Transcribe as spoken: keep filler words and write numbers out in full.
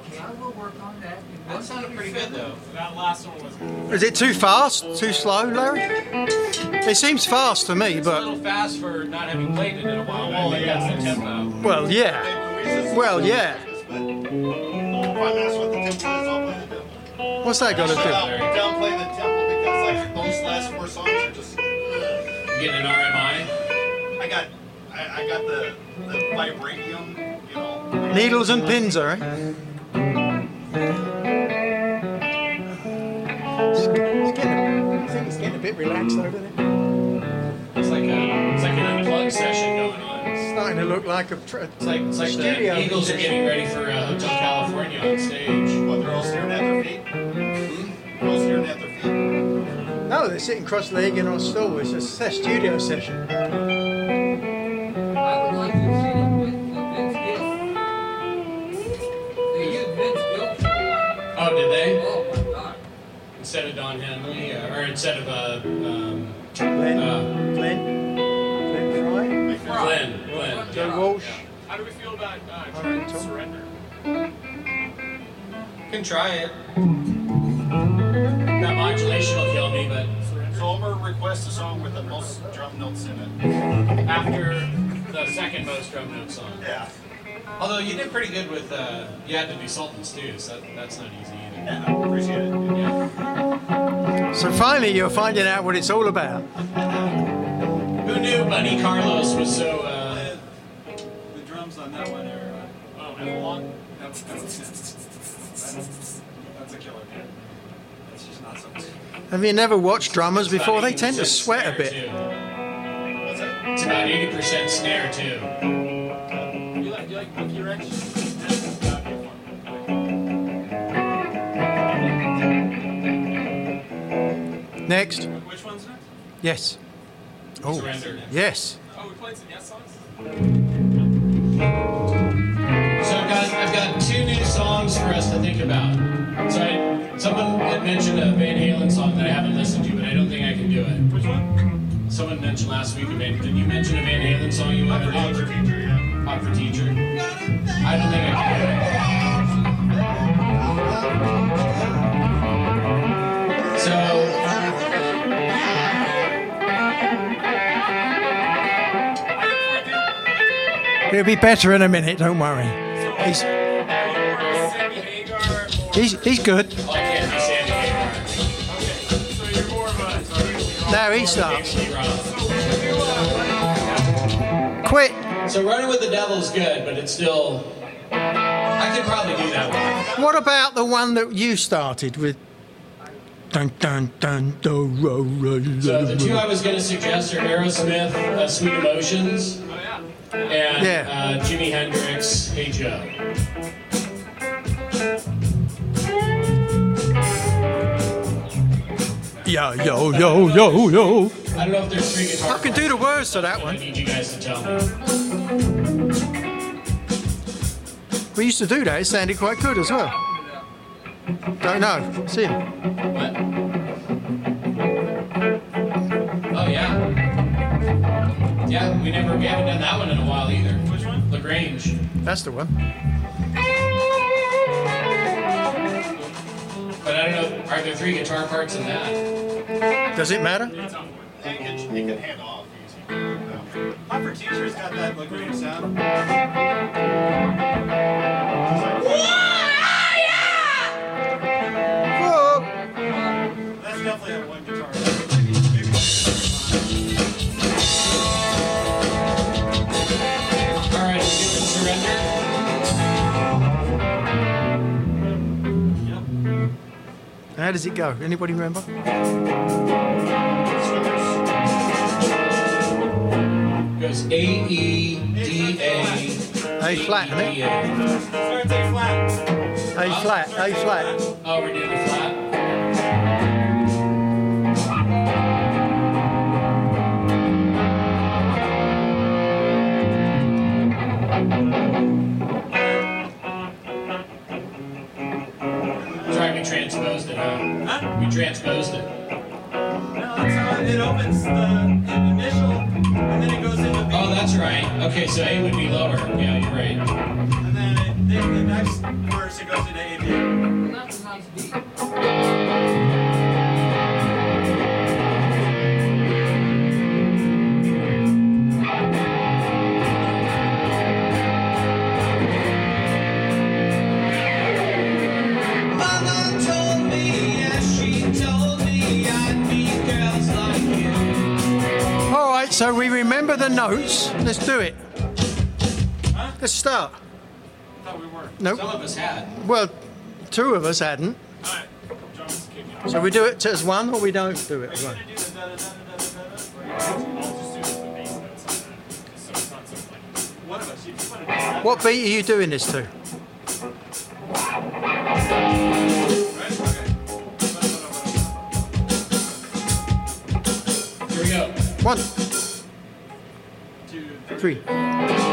I will work on that. That sounded pretty good though. That last one was good. Is it too fast? Too slow, Larry? It seems fast to me, It's a but little fast for not having played it in a while. Well, I guess the tempo. well, yeah. Well, yeah. If I mess with the tempo, I'll play the tempo. What's that got to Shut up, do? downplay the tempo because like those last four songs are just. You getting an R M I? I got, I, I got the the vibranium, you know. Needles and pins, all right? It's getting, I think it's getting a bit relaxed over there. It's like a, it's like an unplugged session going on. It's starting to look like a tra- It's like it's like studio the Eagles are getting ready for uh, Hotel California on stage. What, they're all staring at their feet? They're all staring at their feet. No, they're sitting cross-legged on a stool. It's a se- studio session. I would like to see it with Vince Gill. They used Vince Gill for a while. Oh, did they? Oh my God. Instead of Don Henley, uh, or instead of uh, um, Glenn, uh, Glenn, Glenn Fry, Glenn, Glenn. Joe Walsh. How do we feel about uh, Alright, trying to Tom. surrender? Can try it. That modulation will kill me, but So Homer requests a song with the most drum notes in it. after the second most drum note song. Yeah. Although you did pretty good with, uh, you had to do Sultans too, so that, that's not easy either. Yeah, I appreciate it. Yeah. So finally, you're finding out what it's all about. Who knew Bunny Carlos was so, uh, The drums on that one are. Uh, Oh, analog? that's, that's, that's, that's a killer. That's just not something. Have you never watched drummers it's about before? They eighty tend to percent sweat a snare, bit. too. What's that? It's about eighty percent snare too. You like, you like Monkey Wrench? Next. Which one's next? Yes. Oh, Surrender. yes. Oh, we played some Yes songs? So I've got I've got two new songs for us to think about. So I, someone had mentioned a Van Halen song that I haven't listened to, but I don't think I can do it. Which one? Someone mentioned last week a Van. Did you mention a Van Halen song you want to Hot for do? teacher, yeah. Hot for Teacher. I don't think I can do it. So. It'll be better in a minute. Don't worry. He's Sammy Hagar. he's, he's good. Oh, I can't be Sammy Hagar. Okay, so you're more of a. Now he starts. David Lee Roth. Quit. So Running with the Devil's good, but it's still. I could probably do that one. What about the one that you started with? Dun dun dun dun. ro, ro, ro, So the two ro. I was going to suggest are Aerosmith, uh, Sweet Emotions, Oh, yeah. and Yeah. uh, Jimi Hendrix, Hey Joe. Yo yo yo yo yo. I don't know if there's three guitar I can do the words to that I one. need you guys to tell me. We used to do that. It sounded quite good as well. Don't know. See him. What? Oh yeah. Yeah, we never we haven't done that one in a while either. Which one? LaGrange. That's the one. But I don't know, are there three guitar parts in that? Does it matter? It's on point. He can, he can hand off easy. Yeah. Hot for Teacher's got that LaGrange sound. Whoa. That's definitely that one guitar. All right, let's get to Surrender. How does it go? Anybody remember? It goes A E D A. A flat, isn't it? E, A. Starts A flat. A flat. A flat. Oh, we're doing the flat. Sorry, we transposed it, huh? Huh? We transposed it. No, that's how it opens the initial, and then it goes into B. Oh, that's right. Okay, so A would be lower. Yeah, you're right. And then, it, then the next word first, it goes into A B. Well, that's a nice beat. Mama told me, yes, she told me I'd meet girls like you. All right, so we remember the notes. Let's do it. Huh? Let's start. I thought we weren't. Some Nope. of us had. Well, two of us hadn't. All right. John's kicking out. So we do it as one, or we don't do it Are as you one. gonna do the da da da da da da? Or you I'll just do the bass notes on that, just so it's not so like one of us. If you want to do that. What beat are you doing this to? Right? Okay. Here we go. One, Two, three.